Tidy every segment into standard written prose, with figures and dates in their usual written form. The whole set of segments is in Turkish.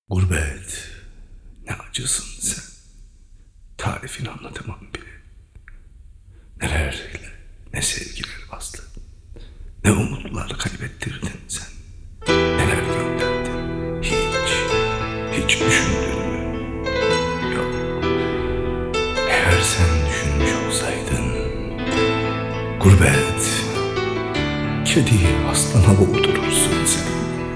Gurbet, ne acısın sen. Tarifini anlatamam bile. Nelerle, ne sevgiler bastı. Ne umutlar kaybettirdin sen. Neler gönderdin. Hiç düşündün mü? Yok. Eğer sen düşünmüş olsaydın. Gurbet, kediyi aslana boğdurursun sen.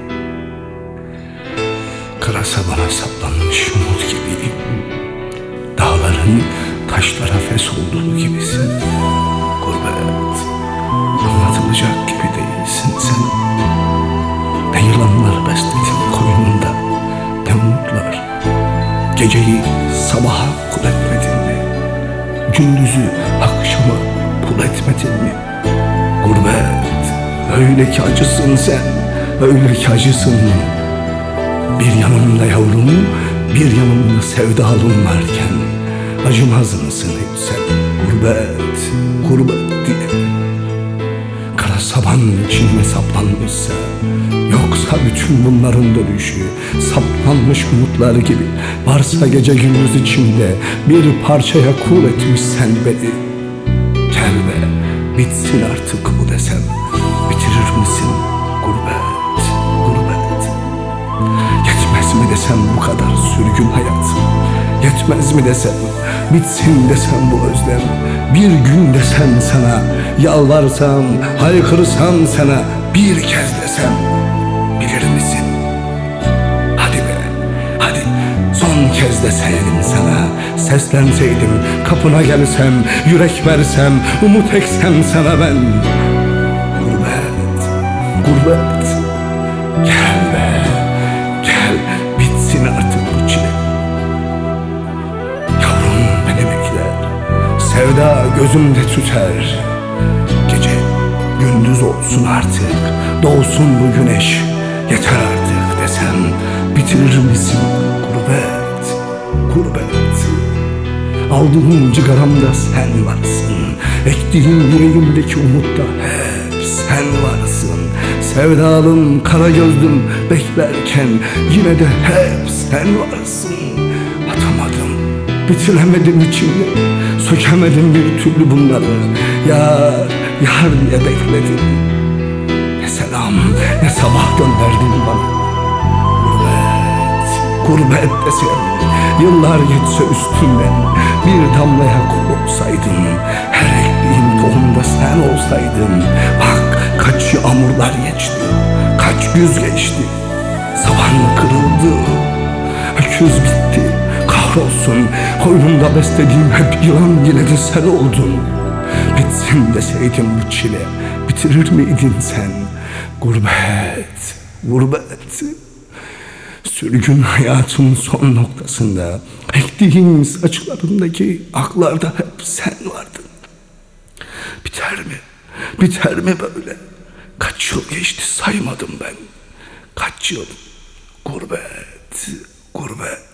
Kara sabana saplanmış umut gibi, dağların taşlara fes olduğu gibisin. Gurbet, anlatılacak gibi değilsin sen. Ne yılanlar besledin koynunda, ne umutlar. Geceyi sabaha kul etmedin mi? Gündüzü akşama kul etmedin mi? Gurbet, öyle ki acısın sen, öyle ki acısın. Bir yanımda yavrum, bir yanımda sevdalım varken acımaz mısın hiç sen? Gurbet, gurbet diye. Kara sabanın içine saplanmışsa, yoksa bütün bunların dönüşü saplanmış umutlar gibi, varsa gece gündüz içinde bir parçaya kul etmişsen beni. Gel be, bitsin artık bu desem, bitirir misin gurbet, gurbet? Yetmez mi desem bu kadar sürgün hayat? Yetmez mi desem, bitsin desem bu özlem? Bir gün desem sana, yalvarsam, haykırsam sana, bir kez desem, bilir misin? Hadi be, hadi son kez deseydim sana, seslenseydim, kapına gelsem, yürek versem, umut eksem sana ben. Gurbet, gurbet, gel be, gel, bitsin artık bu çile. Yavrum beni bekler, sevda gözümde tüter. Gece gündüz olsun artık, doğsun bu güneş, yeter artık desem, bitirir misin gurbet, gurbet? Aldığım cigaramda sen varsın, ektiğim yüreğimdeki umutta hep sen varsın. Sevdalım, kara gözlüm beklerken yine de hep sen varsın. Atamadım, bitiremedim içimde, sökemedim bir türlü bunları. Yar, yar diye bekledim. Ne selam, ne sabah gönderdin bana. Gurbet, gurbet desem, yıllar geçse üstünden, bir damlaya kul olsaydın, her ektiğim tohumda sen olsaydın. Bak kaç yağmurlar geçti, kaç güz geçti, saban kırıldı, öküz bitti, kahrolsun. Koynumda beslediğim hep yılan yine de sen oldun. Bitsin deseydim bu çile, bitirir miydin sen? Gurbet, gurbet. Sürgün hayatın son noktasında, ektiğim saçlarındaki aklarda hep sen vardın. Biter mi? Biter mi böyle? Kaç yıl geçti saymadım ben. Kaç yıl? Gurbet, gurbet.